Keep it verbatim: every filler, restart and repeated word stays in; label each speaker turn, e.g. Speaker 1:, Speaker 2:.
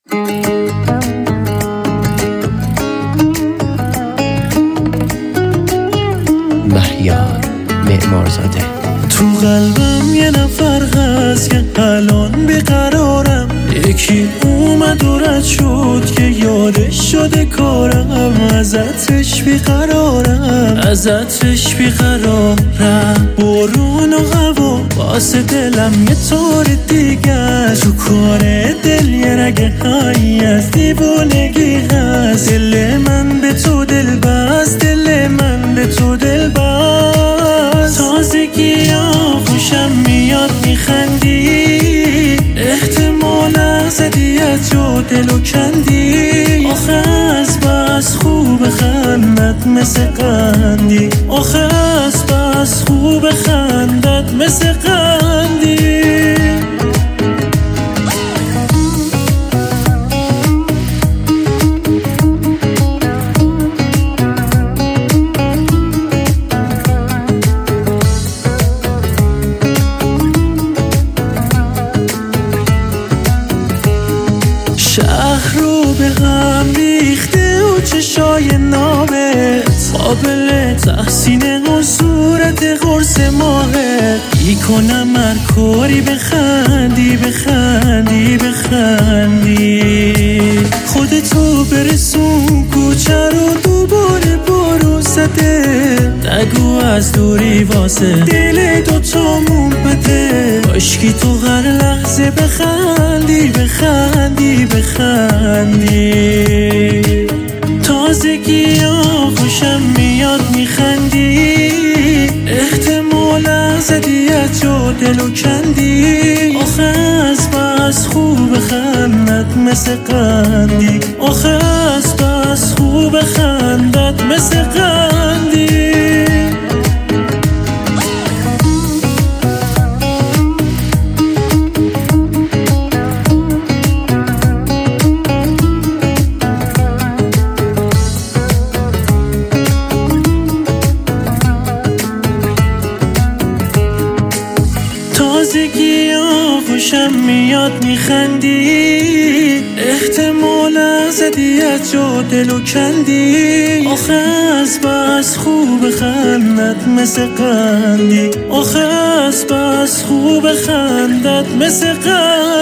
Speaker 1: مهیار معمارزاده.
Speaker 2: تو قلبم یه نفر هست که الان بیقرارم، یکی اومد و رد شد که یادش شده کارم، ازتش بیقرارم ازتش بیقرارم. بارون و هوا واسه دلم یه طور دیگه، تو کار دل یه رگه هایی از دیوانگی هست. دل من به تو دل بست، دل من به تو دل بست. تازگی ها خوشم میاد میخندی، احتمال از هدیت و دلو کندی. آخه از بس خوب خندت مثل قندی، آخه از بس خوب خندت مثل قندی. شهر رو به هم ریخته و چشای نابت، قابل تحسینه و صورت قرص ماهت. ای کنم هر کاری بخندی بخندی بخندی. خودتو برسون کوچه رو دوباره بارو زده، نگو از دوری واسه دل دوتامون بده. کاشکی تو هر لحظه بخندی بخندی بخندی. تازگی ها خوشم میاد میخندی، احتمال از هدیت و دلو کندی. آخه از بس خوب خندت مثل قندی، آخه از بس خوب خندت مثل قندی. تازگی ها خوشم میاد میخندی، احتمال از هدیت و دلو کندی. آخه از بس خوب خندت مثل قندی، آخه از بس خوب خندت مثل قندی.